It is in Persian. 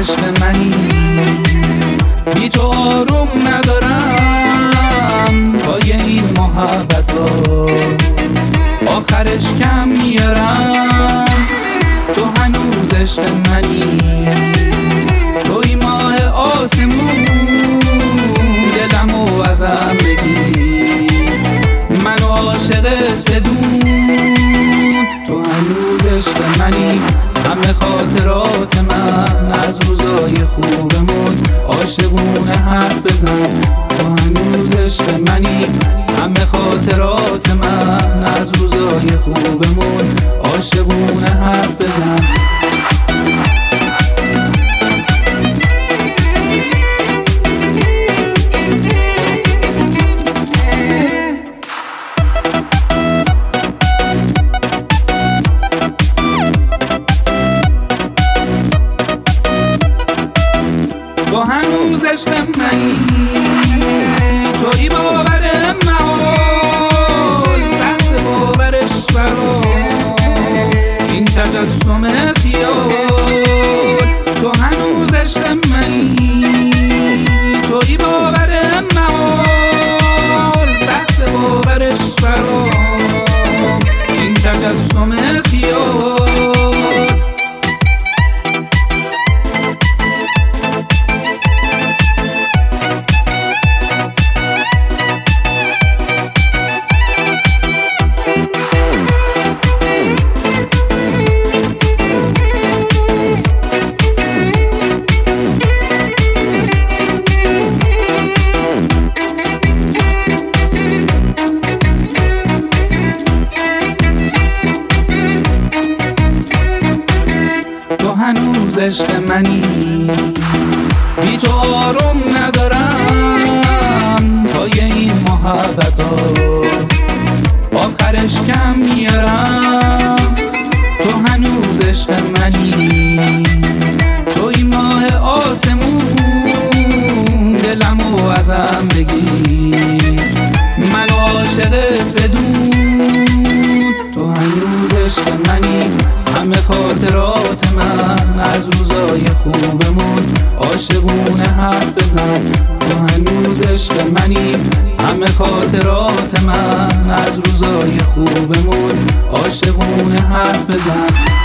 عشق منی، بی تو آروم ندارم پای این محبتا، آخرش کم میارم. تو هنوز عشق منی، توی ماه آسمون، دلمو ازم بگیر، منو عاشقت بدون. تو هنوز عشق منی، همه خاطرات من از روزای خوبمون، عاشقونه حرف بزن. تو هنوز عشق منی، همه خاطرات من از روزای خوبمون، عاشقونه حرف بزن. تو هنوز عشق منی، توی باور محال، سخت باورش برام این تجسم خیال. تو هنوز عشق منی، توی باور محال، سخت باورش برام این تجسم خیال. تو هنوز عشق منی، بی تو آروم ندارم پای این محبتا، آخرش کم میارم. تو هنوز عشق منی، توی ماه آسمون، دلمو ازم بگیر، منو عاشقت بدون. تو هنوز عشق منی، همه خاطرات من از روزای خوبمون، عاشقونه حرف بزن. تو هنوز عشق منی، همه خاطرات من از روزای خوبمون، عاشقونه حرف بزن.